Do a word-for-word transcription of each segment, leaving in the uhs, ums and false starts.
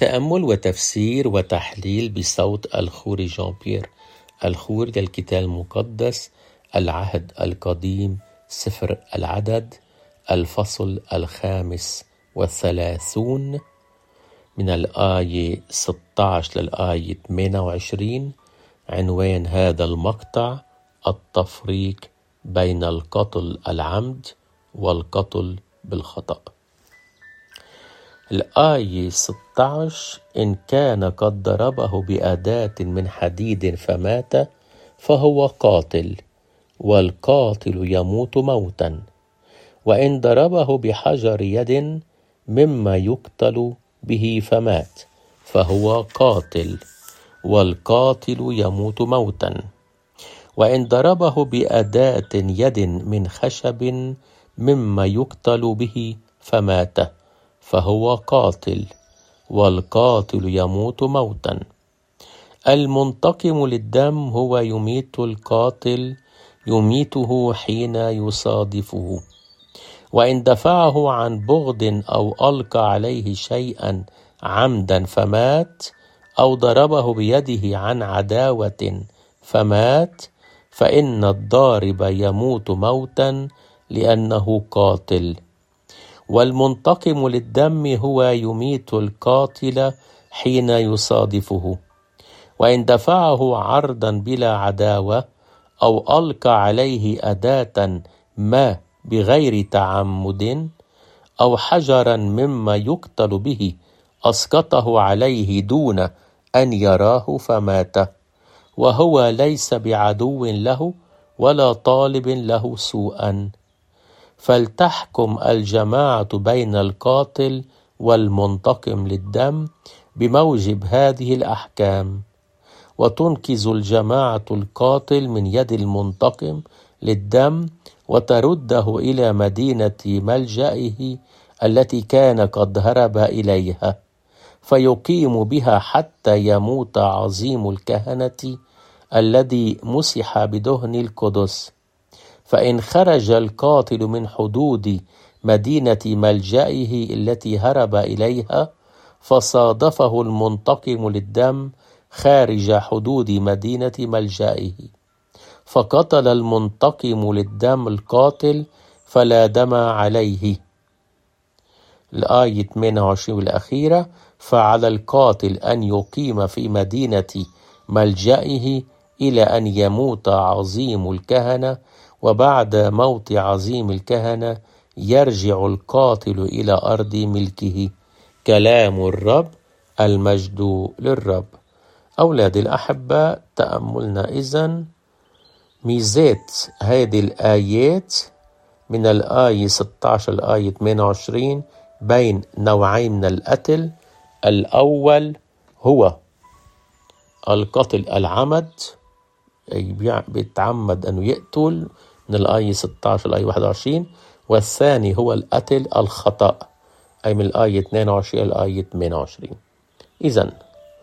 تأمل وتفسير وتحليل بصوت الخوري جان بيير الخوري للكتاب المقدس، العهد القديم، سفر العدد، الفصل الخامس والثلاثون، من الآية ستة عشر للآية ثمانية وعشرين. عنوان هذا المقطع: التفريق بين القتل العمد والقتل بالخطأ. الآية ستة عشر: إن كان قد ضربه بأداة من حديد فمات فهو قاتل، والقاتل يموت موتا. وإن ضربه بحجر يد مما يقتل به فمات فهو قاتل، والقاتل يموت موتا. وإن ضربه بأداة يد من خشب مما يقتل به فمات فهو قاتل، والقاتل يموت موتا. المنتقم للدم هو يميت القاتل، يميته حين يصادفه. وإن دفعه عن بغض أو ألقى عليه شيئا عمدا فمات، أو ضربه بيده عن عداوة فمات، فإن الضارب يموت موتا لأنه قاتل. والمنتقم للدم هو يميت القاتل حين يصادفه. وإن دفعه عرضا بلا عداوة أو ألقى عليه أداة ما بغير تعمد، أو حجرا مما يقتل به أسقطه عليه دون أن يراه فمات، وهو ليس بعدو له ولا طالب له سوءا. فلتحكم الجماعة بين القاتل والمنتقم للدم بموجب هذه الأحكام، وتنقذ الجماعة القاتل من يد المنتقم للدم، وترده إلى مدينة ملجئه التي كان قد هرب إليها، فيقيم بها حتى يموت عظيم الكهنة الذي مسح بدهن القدس. فإن خرج القاتل من حدود مدينة ملجئه التي هرب إليها، فصادفه المنتقم للدم خارج حدود مدينة ملجئه، فقتل المنتقم للدم القاتل، فلا دم عليه. الآية ثمانية وعشرين والأخيرة: فعلى القاتل أن يقيم في مدينة ملجئه إلى أن يموت عظيم الكهنة، وبعد موت عظيم الكهنة يرجع القاتل إلى أرض ملكه. كلام الرب، المجد للرب. أولادي الأحباء، تأملنا إذن ميزات هذه الآيات من الآية ستة عشر الآية ثمانية وعشرين بين نوعين من القتل. الأول هو القتل العمد، أي بيتعمد أنه يقتل، من الآية ستة عشر الآية واحد وعشرين. والثاني هو القتل الخطأ، أي من الآية اثنين وعشرين الآية ثمانية وعشرين. إذن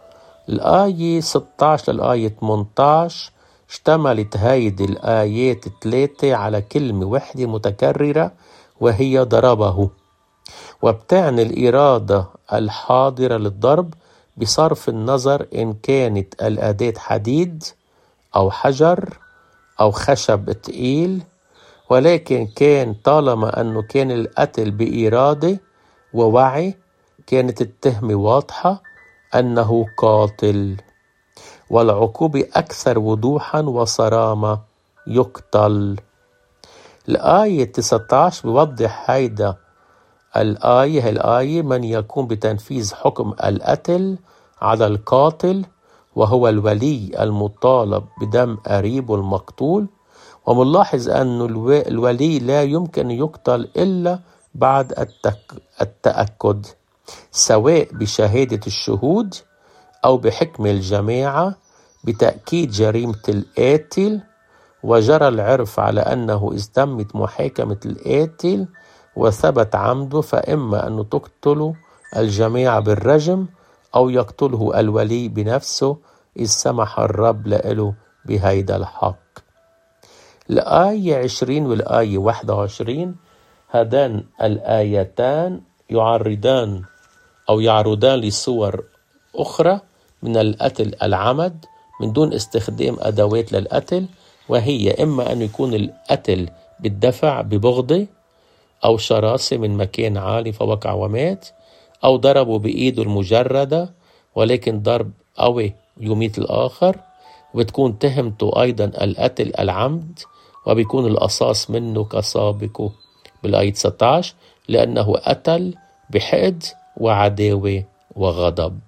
الآية ستة عشر الآية ثمانية عشر اشتملت هيدي الآيات الثلاثة على كلمة واحدة متكررة، وهي ضربه، وبتعني الإرادة الحاضرة للضرب بصرف النظر إن كانت الأداة حديد أو حجر أو خشب تقيل، ولكن كان طالما أنه كان القتل بإرادة ووعي، كانت التهمة واضحة أنه قاتل، والعقوبة أكثر وضوحا وصرامة، يقتل. الآية تسعة عشر بوضح هيدا الآية الآية من يقوم بتنفيذ حكم القتل على القاتل، وهو الولي المطالب بدم قريبه المقتول. وملاحظ أن الولي لا يمكن يقتل إلا بعد التأكد، سواء بشهادة الشهود أو بحكم الجماعة بتأكيد جريمة القاتل. وجرى العرف على أنه إذا تمت محاكمة القاتل وثبت عمده، فإما أن تقتل الجماعة بالرجم أو يقتله الولي بنفسه إذ سمح الرب له بهيدا الحق. الآية عشرين والآية واحد وعشرين هذان الآيتان يعرضان أو يعرضان لصور أخرى من القتل العمد من دون استخدام أدوات للقتل، وهي إما أن يكون القتل بالدفع ببغضة أو شراسة من مكان عالي فوقع ومات، أو ضربه بإيده المجردة ولكن ضرب قوي يميت الآخر، وبتكون تهمته أيضا القتل العمد، وبيكون القصاص منه كسابقه بالآية تسعة عشر لأنه قتل بحقد وعداوة وغضب.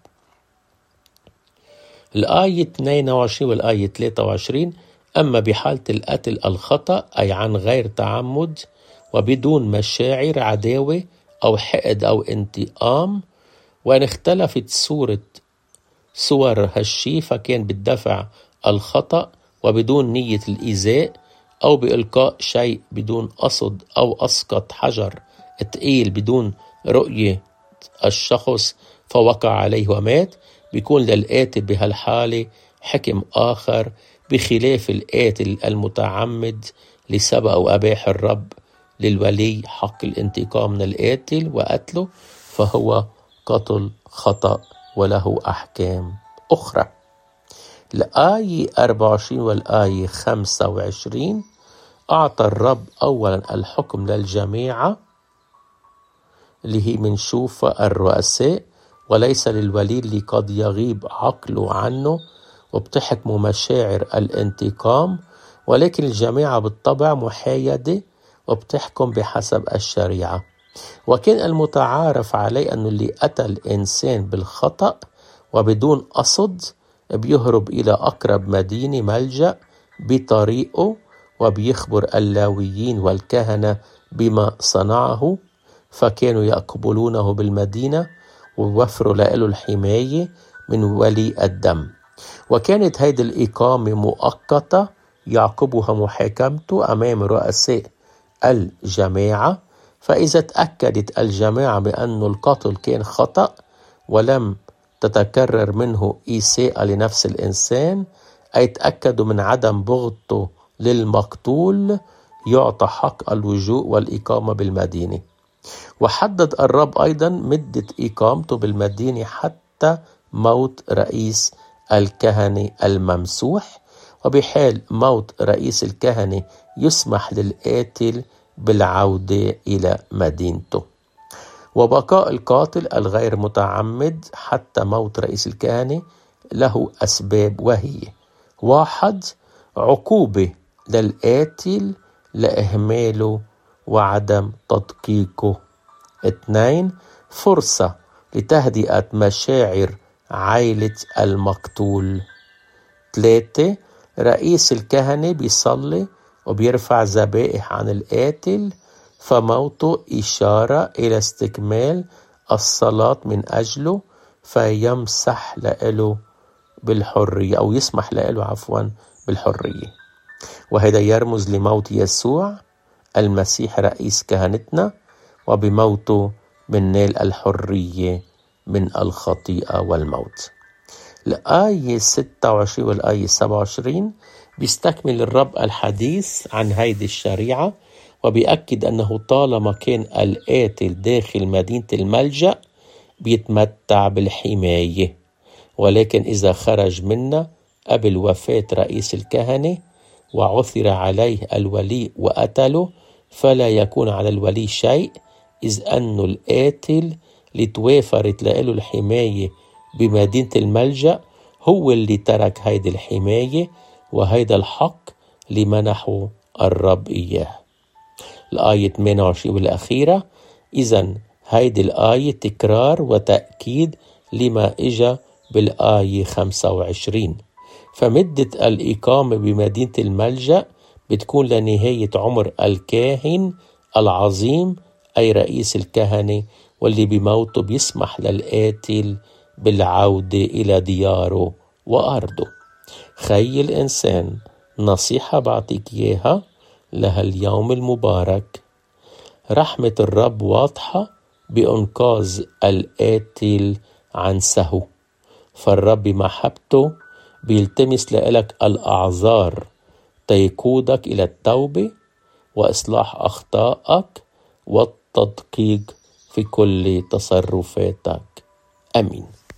الآية اثنين وعشرين والآية ثلاثة وعشرين: أما بحالة القتل الخطأ أي عن غير تعمد وبدون مشاعر عداوة أو حقد أو انتقام، وإن اختلفت صورة صور هالشي فكان بالدفع الخطأ وبدون نية الإيذاء، أو بإلقاء شيء بدون قصد، أو أسقط حجر تقيل بدون رؤية الشخص فوقع عليه ومات، بيكون للقاتل بهالحالة حكم آخر بخلاف القاتل المتعمد لسبق وأباح الرب للولي حق الانتقام من القاتل وقتله، فهو قتل خطأ وله أحكام أخرى. الآية أربعة وعشرين والآية خمسة وعشرين: أعطى الرب أولا الحكم للجماعة اللي هي منشوفة الرؤساء، وليس للولي اللي قد يغيب عقله عنه وبتحكمه مشاعر الانتقام، ولكن الجماعة بالطبع محايدة وبتحكم بحسب الشريعة. وكان المتعارف عليه أنه اللي قتل إنسان بالخطأ وبدون قصد بيهرب إلى أقرب مدينة ملجأ بطريقه، وبيخبر اللاويين والكهنة بما صنعه، فكانوا يقبلونه بالمدينة ووفروا له الحماية من ولي الدم. وكانت هيدي الإقامة مؤقتة يعقبها محاكمته أمام رؤساء الجماعة، فإذا تأكدت الجماعة بأن القتل كان خطأ ولم تتكرر منه إساءة لنفس الإنسان، أي تأكدوا من عدم بغضه للمقتول، يعطى حق اللجوء والإقامة بالمدينة. وحدد الرب أيضا مدة إقامته بالمدينة حتى موت رئيس الكهنة الممسوح، وبحال موت رئيس الكهنة يسمح للقاتل بالعودة إلى مدينته. وبقاء القاتل الغير متعمد حتى موت رئيس الكهنة له أسباب، وهي: واحد، عقوبة للقاتل لإهماله وعدم تدقيقه. اثنين، فرصة لتهدئة مشاعر عائلة المقتول. ثلاثة، رئيس الكهنة بيصلي وبيرفع ذبائح عن القاتل، فموته إشارة إلى استكمال الصلاة من أجله، فيمسح له بالحرية أو يسمح له عفوا بالحرية. وهذا يرمز لموت يسوع المسيح رئيس كهنتنا، وبموته بننال الحرية من الخطيئة والموت. الآية ستة وعشرين والآية سبعة وعشرين بيستكمل الرب الحديث عن هيدي الشريعة، وبيأكد أنه طالما كان القاتل داخل مدينة الملجأ بيتمتع بالحماية، ولكن إذا خرج منا قبل وفاة رئيس الكهنة وعثر عليه الولي وقتله، فلا يكون على الولي شيء، إذ أن القاتل اللي توافرت له الحماية بمدينة الملجأ هو اللي ترك هيدي الحماية وهيدا الحق اللي منحه الرب إياه. الآية ثمانية وعشرين والأخيرة: إذن هيدي الآية تكرار وتأكيد لما إجا بالآية خمسة وعشرين. فمدة الإقامة بمدينة الملجأ بتكون لنهاية عمر الكاهن العظيم أي رئيس الكهنة، واللي بموته بيسمح للقاتل بالعودة إلى دياره وأرضه. خي الإنسان، نصيحة بعطيك إياها لهاليوم المبارك: رحمة الرب واضحة بإنقاذ القاتل عن سهو، فالرب محبته بيلتمس لك الأعذار تيقودك إلى التوبة وإصلاح أخطائك والتدقيق في كل تصرفاتك. آمين.